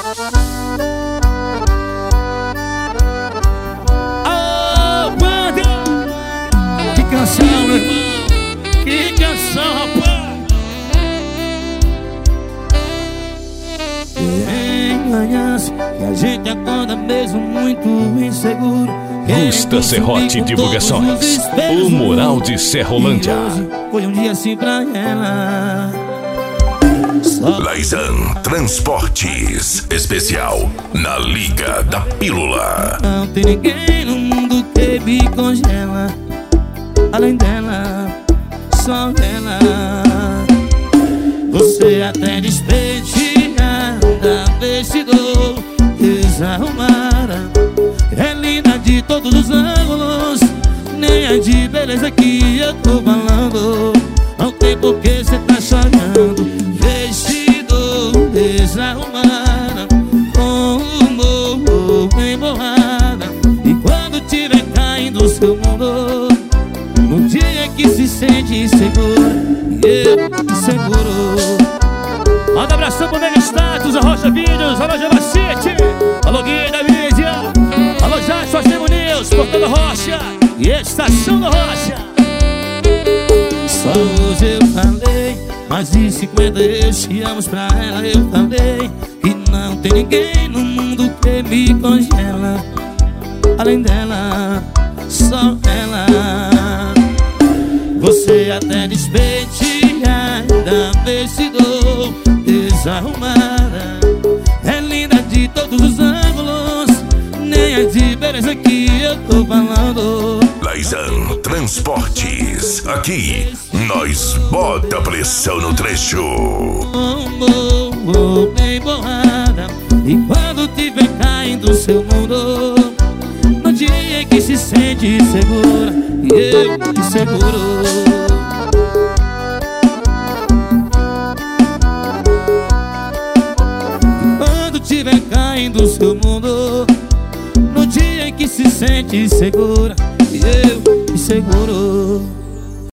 Ô, banda! Que canção, meu irmão! Que canção, rapaz! Tem manhãs que a gente acorda mesmo muito inseguro. Gusta Serrote Divulgações, o Mural de Serrolândia. Foi um dia assim pra ela. Laizan Transportes, especial na Liga da Pílula. Não tem ninguém no mundo que me congela, além dela, só ela. Você até despenteada, vestidor desarrumada, é linda de todos os ângulos, nem é de beleza que eu tô falando. Não tem por que cê tá chorando. Vestido desarrumada, com humor emborrada, e quando tiver caindo o seu mundo, no dia que se sente insegura, eu seguro. Manda abração pro Mega Status, a Rocha Vídeos, alô Java City, alô Guia da Mídia, alô Jackson, Artigo News, Portando Rocha e Estação da Rocha. Só hoje eu falei, mais de 50 eu te amo pra ela. Eu falei que não tem ninguém no mundo que me congela, além dela, só ela. Você até despenteada, vestidor desarrumada, é linda de todos os ângulos, nem é de beleza que eu tô falando. Laizan Transportes, aqui nós bota pressão no trecho. Bem borrada, e quando tiver caindo o seu mundo, no dia em que se sente segura, eu te seguro. Quando tiver caindo o seu mundo, no dia em que se sente segura, eu te seguro.